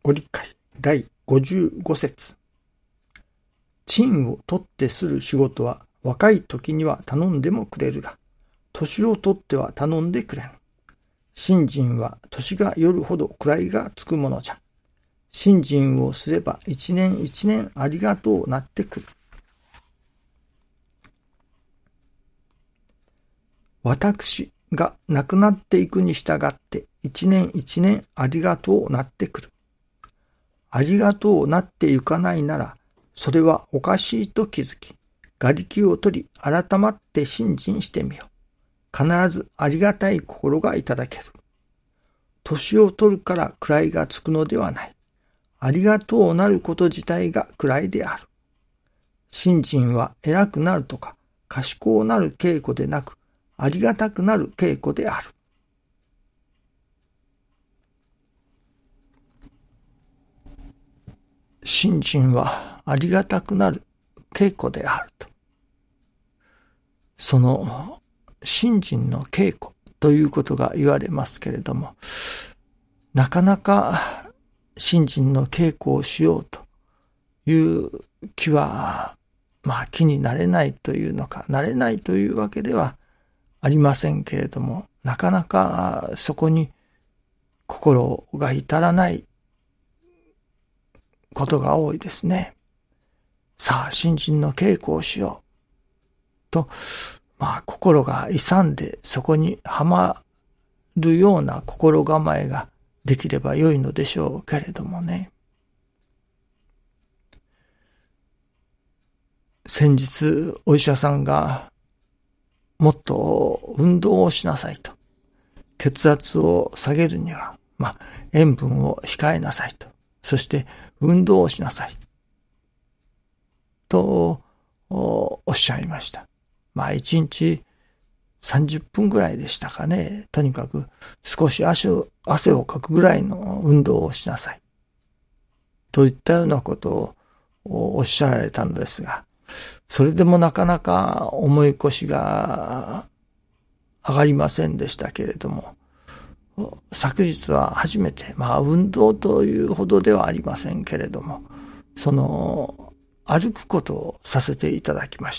ご理解第55節。賃を取ってする仕事は若い時には頼んでもくれるが、年を取っては頼んでくれん。信心は年がよるほど位がつくものじゃ。信心をすれば一年一年ありがとうなってくる。私が亡くなっていくに従って一年一年ありがとうなってくる。ありがとうなっていかないなら、それはおかしいと気づき、瓦礫を取り改まって信心してみよ。必ずありがたい心がいただける。年を取るから位がつくのではない。ありがとうなること自体が位である。信心は偉くなるとか賢うなる稽古でなく、ありがたくなる稽古である。信心はありがたくなる稽古であると。その信心の稽古ということが言われますけれども、なかなか信心の稽古をしようという気は、気になれないというのか、なれないというわけではありませんけれども、なかなかそこに心が至らないことが多いですね。さあ、信心の稽古をしようと、心が勇んでそこにはまるような心構えができれば良いのでしょうけれどもね。先日お医者さんがもっと運動をしなさいと。血圧を下げるには、塩分を控えなさいと。そして運動をしなさい。とおっしゃいました。1日30分ぐらいでしたかね。とにかく少し汗をかくぐらいの運動をしなさい。といったようなことをおっしゃられたのですが、それでもなかなか重い腰が上がりませんでしたけれども、昨日は初めて、運動というほどではありませんけれども、歩くことをさせていただきました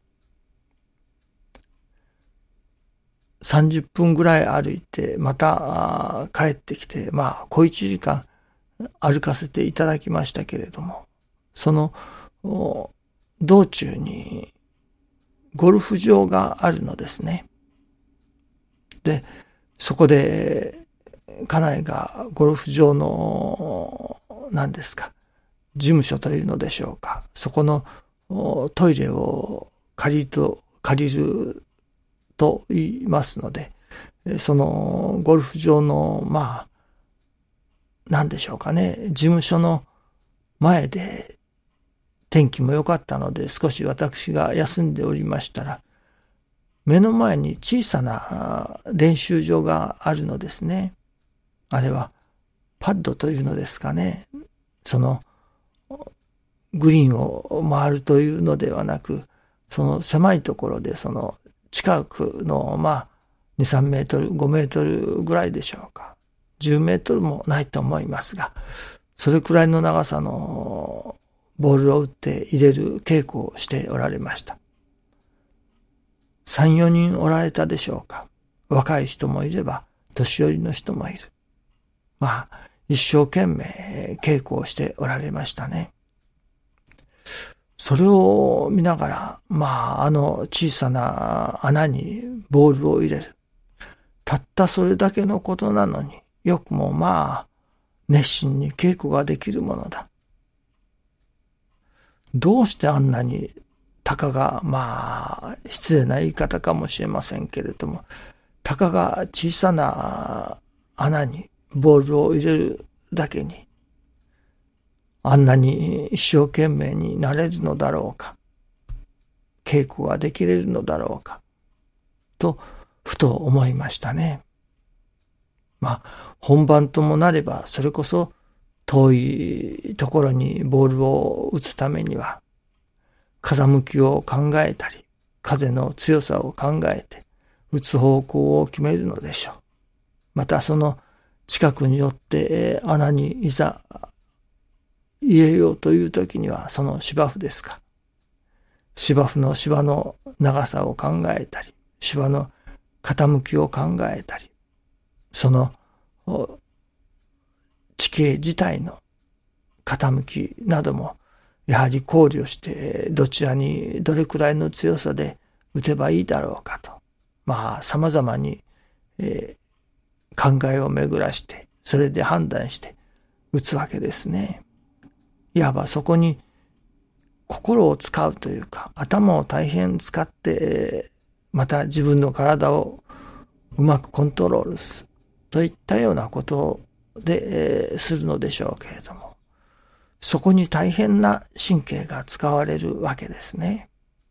。30分ぐらい歩いて、また帰ってきて、小1時間歩かせていただきましたけれども、その道中にゴルフ場があるのですね。で、そこで家内がゴルフ場の事務所というのでしょうか。そこのトイレを借りると言いますので、そのゴルフ場の事務所の前で天気も良かったので少し私が休んでおりましたら、目の前に小さな練習場があるのですね。あれはパッドというのですかね。そのグリーンを回るというのではなく、その狭いところでその近くの2、3メートル、5メートルぐらいでしょうか。10メートルもないと思いますが、それくらいの長さのボールを打って入れる稽古をしておられました。3、4人おられたでしょうか。若い人もいれば、年寄りの人もいる。一生懸命稽古をしておられましたね。それを見ながら、小さな穴にボールを入れる。たったそれだけのことなのに、よくも熱心に稽古ができるものだ。どうしてあんなにたかが、失礼な言い方かもしれませんけれども、たかが小さな穴にボールを入れるだけに、あんなに一生懸命になれるのだろうか、稽古ができれるのだろうか、と、ふと思いましたね。本番ともなれば、それこそ遠いところにボールを打つためには、風向きを考えたり、風の強さを考えて、打つ方向を決めるのでしょう。またその近くによって穴にいざ入れようというときには、その芝生ですか。芝生の芝の長さを考えたり、芝の傾きを考えたり、その地形自体の傾きなどもやはり考慮して、どちらにどれくらいの強さで打てばいいだろうかと、様々に、考えを巡らして、それで判断して打つわけですね。いわばそこに心を使うというか、頭を大変使って、また自分の体をうまくコントロールするといったようなことで、するのでしょうけれども、そこに大変な神経が使われるわけですね。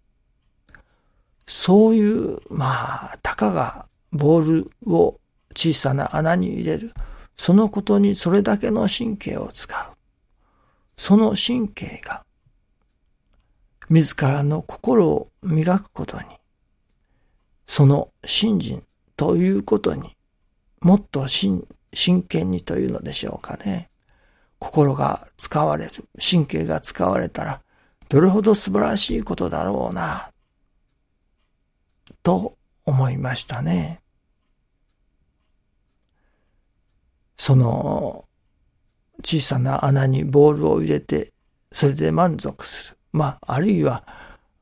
そういう、たかがボールを小さな穴に入れる、そのことにそれだけの神経を使う。その神経が、自らの心を磨くことに、その信心ということに、もっと真剣にというのでしょうかね。心が使われる、神経が使われたら、どれほど素晴らしいことだろうな、と思いましたね。その小さな穴にボールを入れて、それで満足する。あるいは、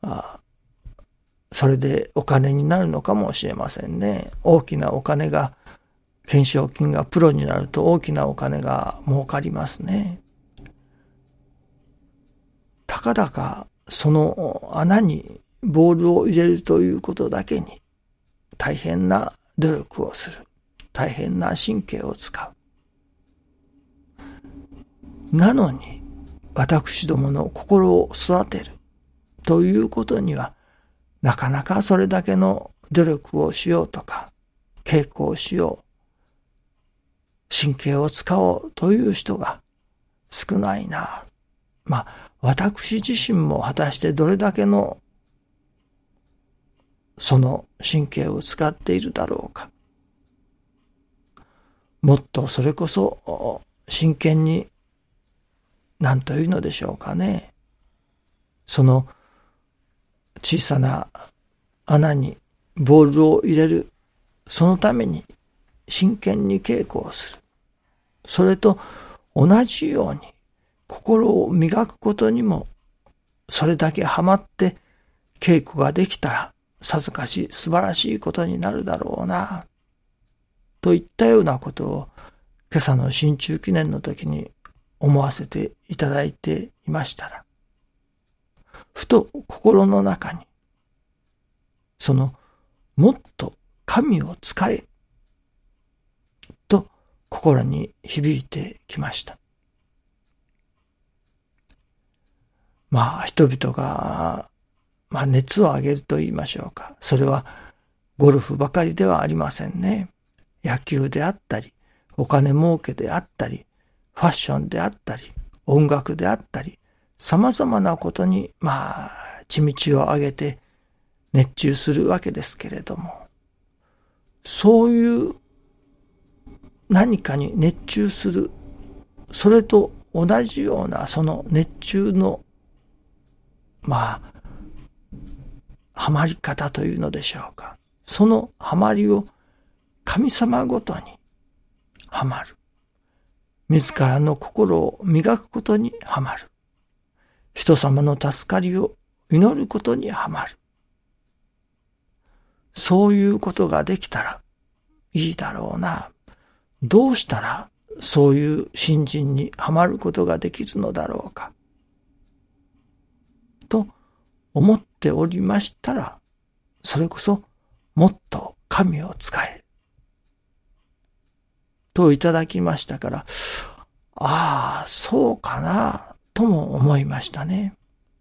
それでお金になるのかもしれませんね。大きなお金が、懸賞金がプロになると大きなお金が儲かりますね。たかだかその穴にボールを入れるということだけに大変な努力をする。大変な神経を使う。なのに私どもの心を育てるということにはなかなかそれだけの努力をしようとか稽古をしよう、神経を使おうという人が少ないな。私自身も果たしてどれだけのその神経を使っているだろうか。もっとそれこそ真剣に、何というのでしょうかね。その小さな穴にボールを入れる、そのために真剣に稽古をする。それと同じように心を磨くことにもそれだけハマって稽古ができたらさぞかし素晴らしいことになるだろうな、といったようなことを今朝の新中記念の時に思わせていただいていましたら、ふと心の中にそのもっと神を使えと心に響いてきました。人々が熱を上げると言いましょうか。それはゴルフばかりではありませんね。野球であったり、お金儲けであったり、ファッションであったり、音楽であったり、様々なことに血道を上げて熱中するわけですけれども、そういう何かに熱中する、それと同じようなその熱中のハマり方というのでしょうか。そのハマりを神様ごとにハマる。自らの心を磨くことにハマる。人様の助かりを祈ることにハマる。そういうことができたらいいだろうな。どうしたらそういう信心にハマることができるのだろうか。と思っておりましたら、それこそもっと神を使えといただきましたから、そうかなとも思いましたね。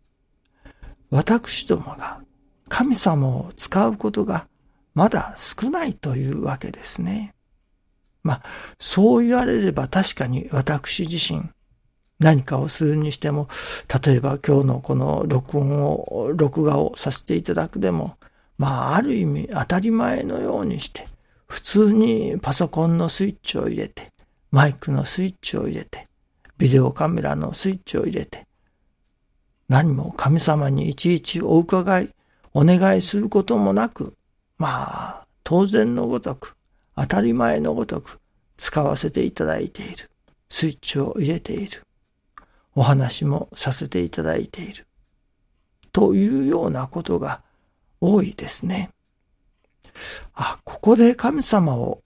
私どもが神様を使うことがまだ少ないというわけですね。そう言われれば確かに私自身何かをするにしても、例えば今日のこの録画をさせていただくでも、ある意味当たり前のようにして、普通にパソコンのスイッチを入れて、マイクのスイッチを入れて、 ビデオカメラのスイッチを入れて、何も神様にいちいちお伺い、お願いすることもなく、当然のごとく、当たり前のごとく使わせていただいている。スイッチを入れている。お話もさせていただいている。というようなことが多いですね。ここで神様を、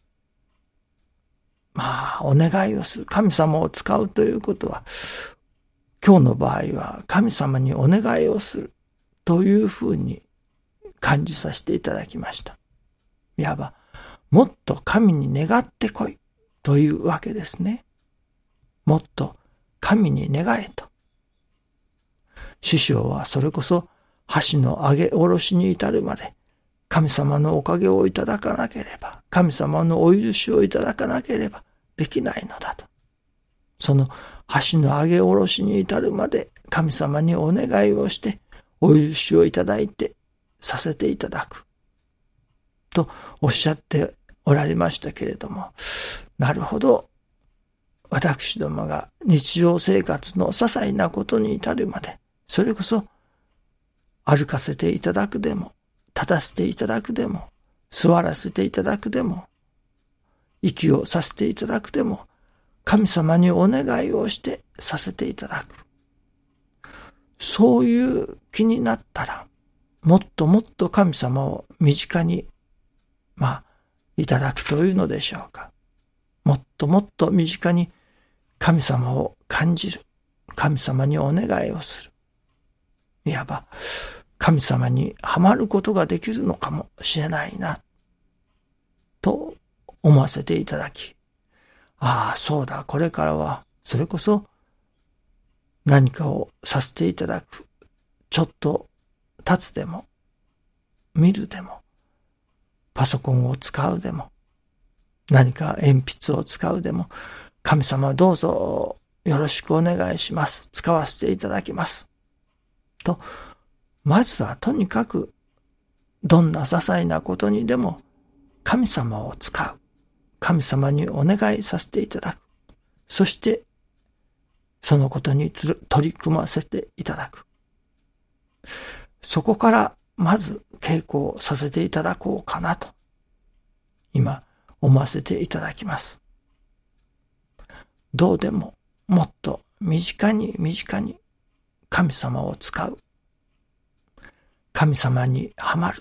お願いをする。神様を使うということは、今日の場合は神様にお願いをするというふうに感じさせていただきました。いわば、もっと神に願ってこいというわけですね。もっと神に願えと。師匠はそれこそ箸の上げ下ろしに至るまで神様のおかげをいただかなければ、神様のお許しをいただかなければできないのだと。その箸の上げ下ろしに至るまで神様にお願いをしてお許しをいただいてさせていただくとおっしゃっておられましたけれども、なるほど、私どもが日常生活の些細なことに至るまで、それこそ歩かせていただくでも、立たせていただくでも、座らせていただくでも、息をさせていただくでも、神様にお願いをしてさせていただく。そういう気になったら、もっともっと神様を身近に、いただくというのでしょうか。もっともっと身近に神様を感じる。神様にお願いをする。いわば、神様にはまることができるのかもしれないな、と思わせていただき、そうだ、これからは、それこそ何かをさせていただく。ちょっと立つでも、見るでも、パソコンを使うでも、何か鉛筆を使うでも、神様どうぞよろしくお願いします。使わせていただきます。と、まずはとにかく、どんな些細なことにでも神様を使う。神様にお願いさせていただく。そして、そのことに取り組ませていただく。そこからまず稽古をさせていただこうかなと、今思わせていただきます。どうでももっと身近に神様を使う。神様にはまる。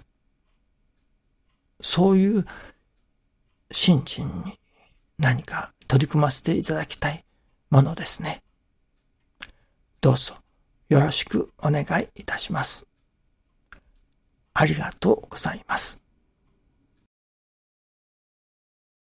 そういう心身に何か取り組ませていただきたいものですね。どうぞよろしくお願いいたします。ありがとうございます。